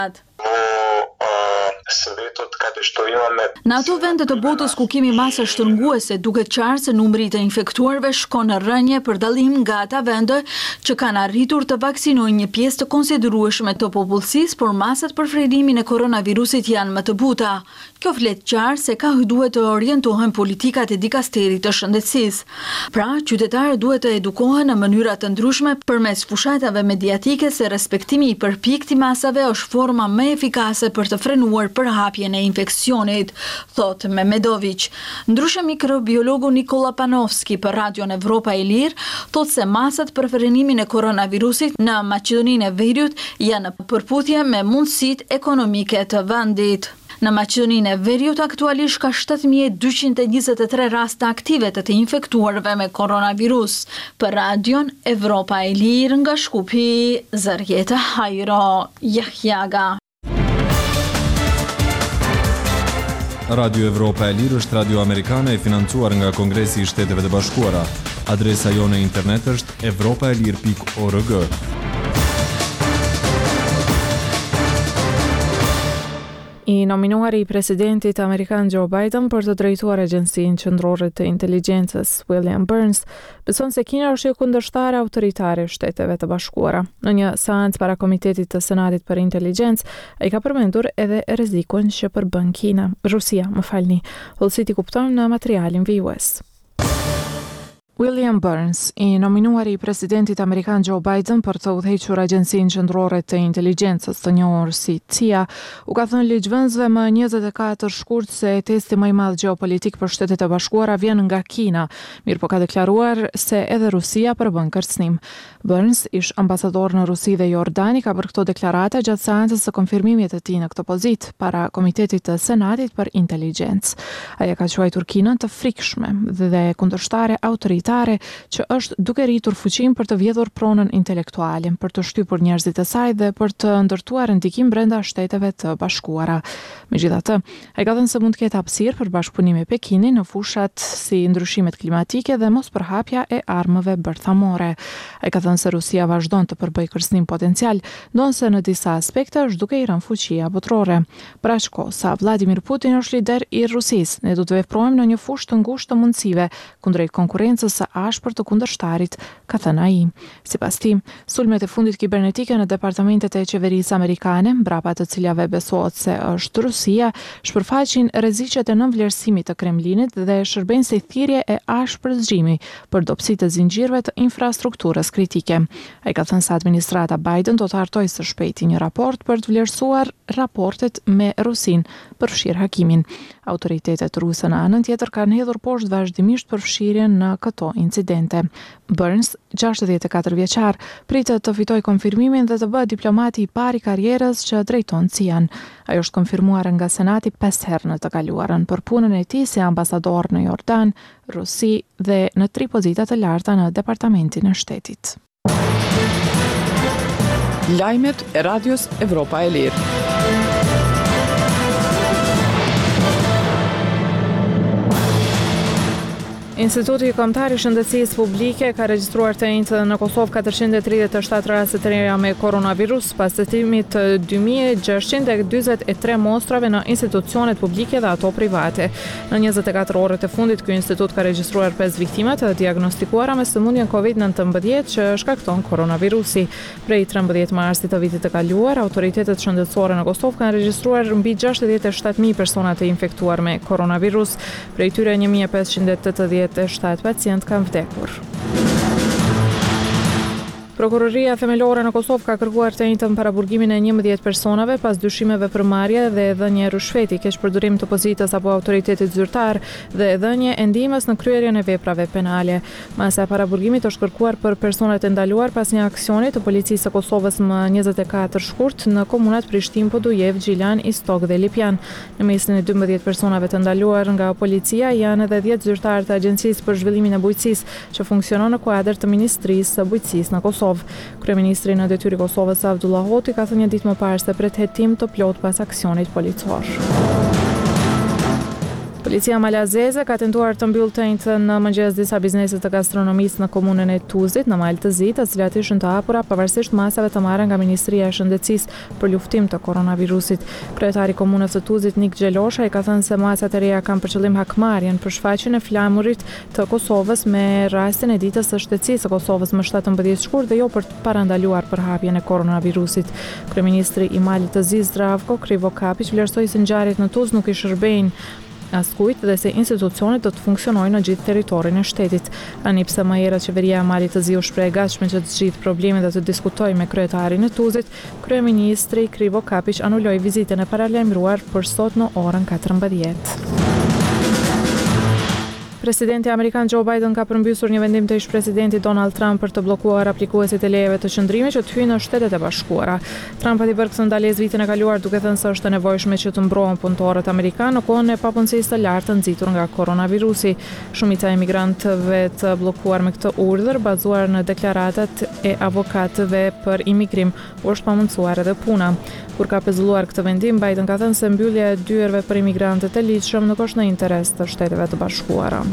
Në ato vende të botës ku kemi masa shtrënguese, duket qartë se numri i infektuarve shkon në rënje për dallim nga ata vende që kanë arritur të vaksinojnë një pjesë të konsiderueshme të popullsisë, por masat për frenimin e koronavirusit janë më të buta. Kjo flet qartë se ka duhet të orientohen politikat e dikasterit të shëndetësisë. Pra, qytetarët duhet të edukohen në mënyra të ndryshme përmes fushatave mediatike se respektimi i përpikt i masave është forma më efikase për të frenuar përhapjen e infeksionit, thot Memedović. Ndryshe mikrobiologu Nikola Panovski për Radion Evropa e Lirë thot se masat për frenimin e koronavirusit në Maqedoninë e Veriut janë në përputhje me mundësitë ekonomike të vendit. Në Maqedoninë e Veriut aktualisht ka 7.223 raste aktive të infektuarve me koronavirus. Për Radion Evropa e Lirë nga Shkupi, Zarjeta Hajro Jahjaga. Radio Evropa e Lirë është radio amerikane e financuar nga Kongresi i Shteteve të Bashkuara. Adresa jone e internet është evropaelir.org. I nominuari i presidentit amerikan Joe Biden për të drejtuar Agjencinë Qendrore të Inteligjencës, William Burns, beson se Kina është kundërshtare autoritare e Shteteve të Bashkuara. Në një seancë para Komitetit të Senatit për Inteligjencë, ai ka përmendur edhe rrezikun që përbën Rusia, Hollësiti kupton në materialin vijues. William Burns, i nominuari i presidentit amerikan Joe Biden për të udhëhequr Agjencinë Qendrore të Inteligjencës, të njohur si CIA, u ka thënë ligjvënësve më 24 shkurt se testi më i madh gjeopolitik për Shtetet e Bashkuara vjen nga Kina, mirë po ka deklaruar se edhe Rusia përbën kërcënim. Burns, ish ambasador në Rusi dhe Jordani, ka bërë këto deklarata gjatë seancës së konfirmimit të tij në këtë pozitë para Komitetit të Senatit për Inteligjencë. Ai ka quajtur Kinën të frikshme dhe kundërshtare autoritare që është duke rritur fuqinë për të vjedhur pronën intelektuale, për të shtypur njerëzit e saj dhe për të ndërtuar ndikim brenda Shteteve të Bashkuara. Megjithatë, ai ka thënë se mund të ketë hapësirë për bashkëpunim me Pekinin në fushat si ndryshimet klimatike dhe mospërhapja e armëve bërthamore. Ai ka thënë se Rusia vazhdon të përbëjë kërcënim potencial, ndonse në disa aspekte është duke i rënë fuqia botërore. Për aq kohë sa Vladimir Putin është lider i Rusisë, ne do të veprojmë në një fushë të ngushtë të mundësive kundrejt konkurrencës së ashpër të kundërshtarit, ka thënë ai. Sipas tij, sulmet e fundit kibernetike në departamentet e qeverisë amerikane, mbrapa të cilave besohet se është Rusia, shpërfaqin rreziqet e nënvlerësimit të Kremlinit dhe shërbejnë si thirrje e ashpër zgjimi për dobësi të zinxhirëve të infrastrukturës kritike. Ai ka thënë se administrata Biden do të hartojë së shpejti një raport për të vlerësuar raportet me Rusin, përfshir hakimin. Autoritetet ruse në anën tjetër kanë hedhur poshtë vazhdimisht përfshirjen në këto incidente. Burns, 64 vjeçar, pritet të fitojë konfirmimin dhe të bëhet diplomati i parë i karrierës që drejton CIA-n. Ai është konfirmuar nga Senati 5 herë në të kaluarën për punën e tij si ambasador në Jordan, Rusi dhe në 3 pozita të larta në Departamentin e Shtetit. Lajmet e Radios Evropa e Lirë. Instituti Kombëtar i Shëndetësisë Publike ka regjistruar të njëjtë në Kosovë 437 raste të reja me koronavirus pas testimit të 2643 mostrave në institucionet publike dhe ato private. Në 24 orët e fundit, ky institut ka regjistruar 5 viktima të diagnostikuara me sëmundjen COVID-19 që shkakton koronavirusi. Prej 13 marsit të vitit të kaluar, autoritetet shëndetësore në Kosovë kanë regjistruar mbi 67.000 persona të infektuar me koronavirus. Prej tyre 1587 pacient kanë vdekur. Prokuroria themelore në Kosovë ka kërkuar të njëjtën paraburgimin e 11 personave pas dyshimeve për marrje dhe dhënie rushfeti, keqpërdorim të pozitës apo autoritetit zyrtar dhe dhënie e ndihmës në kryerjen e veprave penale. Masa e paraburgimit është kërkuar për personat e ndaluar pas një aksioni të policisë së Kosovës më 24 shkurt në komunat Prishtinë, Podujev, Gjilan, Istok dhe Lipjan. Në mesin e 12 personave të ndaluar nga policia janë edhe 10 zyrtarë të Agjencisë për Zhvillimin e Bujqësisë, që funksionon në kuadër të Ministrisë së Bujqësisë në Kosovë. Kryeministri në detyrë i Kosovës Avdullah Hoti ka thënë një ditë më parë se pret hetim të plot pas aksionit policor. Policia malazeze ka tentuar të mbyllë tënjtë në mëngjes disa biznese të gastronomisë në komunën e Tuzlit, në Malë të Zi, të cilat ishin të hapura pavarësisht masave të marra nga Ministria e Shëndetësisë për luftim të koronavirusit. Kryetari i komunës së Tuzlit, Nik Xhelosha, i ka thënë se masat e reja kanë për qëllim hakmarrjen për shfaqjen e flamurit të Kosovës me rastin e ditës së shtetësisë së Kosovës më 17 shkurt dhe jo për të parandaluar përhapjen e koronavirusit. Kryeministri i Malit të Zi, Zdravko Krivokapić, vlerësoi se ngjarjet në Tuzë nuk i shërbejnë askujt dhe se institucionet do të funksionojnë në gjithë territorin e shtetit. Ani pse më herët qeveria e Malit të Zi u shpreh e gatshme që të zgjidhë problemin dhe të diskutojë me kryetarin e Tuzlit, kryeministri Krivokapić anuloi vizitën e paralajmëruar për sot në orën 14. Presidenti amerikan Joe Biden ka përmbysur një vendim të ish-presidenti Donald Trump për të bllokuar aplikuesit e lejeve të qëndrimit që të hyjnë në Shtetet e Bashkuara. Trump i bërë këtë ndalesë vitin e kaluar duke thënë se është e nevojshme që të mbrohen punëtorët amerikanë në kohën e papunësisë të lartë të nxitur nga koronavirusi. Shumica e emigrantëve të bllokuar me këtë urdhër, bazuar në deklaratat e avokatëve për imigrim, u është pamundsuar edhe puna. Kur ka pezulluar këtë vendim, Biden ka thënë se mbyllja e dyerve për imigrantët e ligjshëm nuk është në interes të Shteteve të Bashkuara.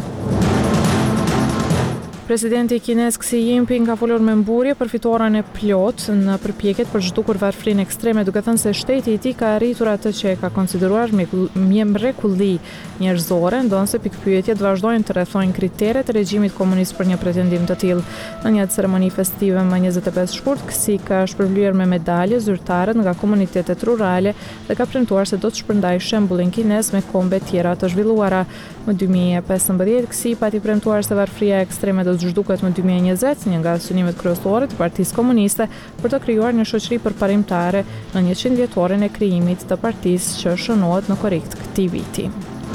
Presidenti kinez Xi Jinping ka folur me mburje për fitoren e plot në përpjekjet për zhdukur varfrinë ekstreme, duke thënë se shteti i tij ka arritur atë që ka konsideruar mrekulli njerëzore, ndonse pikpyetjet vazhdojnë të rrethojnë kriteret e regjimit komunist për një pretendim të tillë. Në një ceremoni festive më 25 shkurt, Xi ka shpërblyer me medalje zyrtarët nga komunitetet rurale dhe ka premtuar se do të shpërndajë shembullin kinez me kombe tjera të zhvilluara. Më 2015, Xi pati premtuar se varfria ekstreme do të zhduket më 2020, një nga synimet kryesore të Partisë Komuniste për të krijuar një shoqëri përparimtare në 100 vjetorin e krijimit të partisë që shënohet në korrikt këtij viti.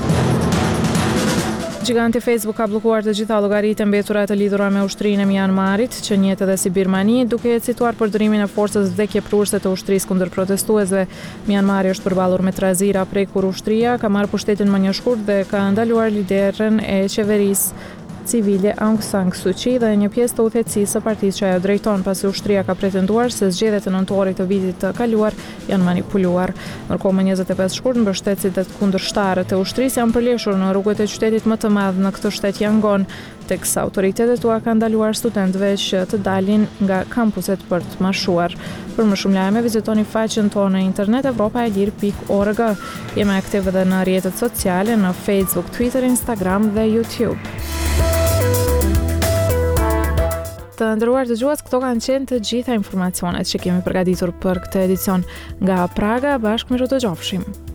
Giganti Facebook ka bllokuar të gjitha llogaritë mbetura të lidhura me ushtrinë e Myanmarit, që njëjtë edhe si Birmani, duke cituar përdorimin e forcës vdekjeprurse të ushtrisë kundër protestuesve. Myanmari është përballur me trazira prej kur ushtria ka marrë pushtetin më një shkurt dhe ka ndaluar liderën e qeverisë civile Aung San Suu Kyi dhe një pjesë të udhëheqësisë së partisë që ajo drejton, pasi ushtria ka pretenduar se zgjedhjet e nëntorit të vitit të kaluar janë manipuluar. Ndërkohë më 25 shkurt, mbështetësit dhe kundërshtarët e ushtrisë janë përleshur në rrugët e qytetit më të madh në këtë shtet Yangon, teksa autoritetet u kanë ndaluar studentëve që të dalin nga kampuset për të marshuar. Për më shumë lajme, vizitoni faqen tonë në internet evropaelir.org. Jemi aktiv edhe në rrjetet sociale në Facebook, Twitter, Instagram dhe YouTube. Të nderuar dëgjues, këto kanë qenë të gjitha informacionet që kemi përgatitur për këtë edicion nga Praga. Bashkë miru të gjofshim.